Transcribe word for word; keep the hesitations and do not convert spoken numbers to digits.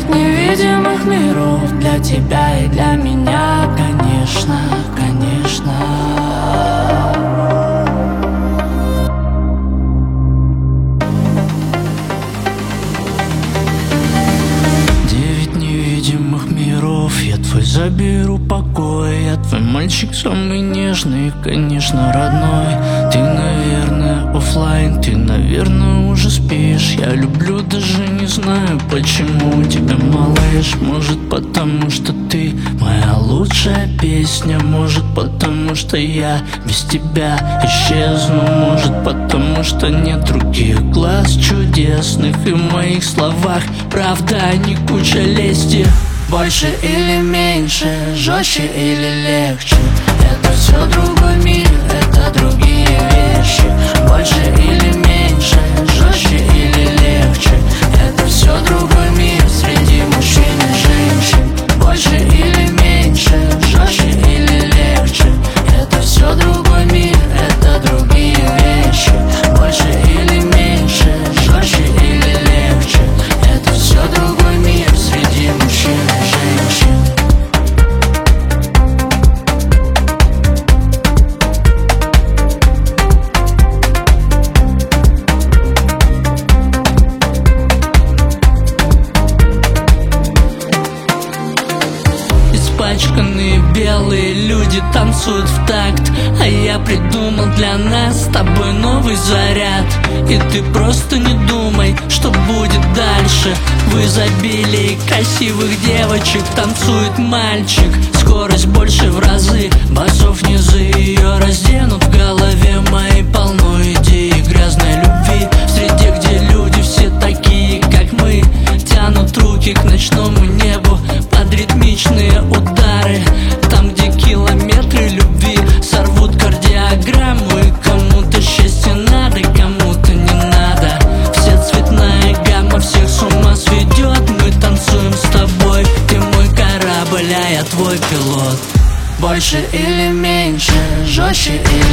Девять невидимых миров для тебя и для меня, конечно, конечно. Я твой заберу покой, я твой мальчик самый нежный, конечно, родной. Ты, наверное, оффлайн, ты, наверное, уже спишь. Я люблю, даже не знаю, почему тебя, малыш. Может, потому что ты моя лучшая песня. Может, потому что я без тебя исчезну. Может, потому что нет других глаз чудесных. И в моих словах правда, а не куча лести. Больше или меньше, жестче или легче, это все другой мир, это другие вещи. Больше или меньше, жестче или легче, это все другой мир среди мужчин и женщин. Больше или меньше, жестче или легче, это все другой мир, это другие вещи. Больше или меньше, жестче или легче, это все другой мир среди мужчин и женщин. Испачканные белые люди танцуют в такт, а я придумал для нас с тобой новый заряд. И ты просто не думай, что будет дальше. В изобилии красивых девочек танцует мальчик. Скорость больше в разы, басов низы ее разденут. В голове моей полно идей грязной любви. В среде, где люди все такие, как мы, тянут руки к ночному небу под ритмичные удары. Там, где километры любви сорвут кардиограмму. И кому-то счастье надо, кому-то не надо. Вся цветная гамма всех с ума сведет. Мы танцуем с тобой, ты мой корабль, а я твой пилот. Больше или меньше, жестче или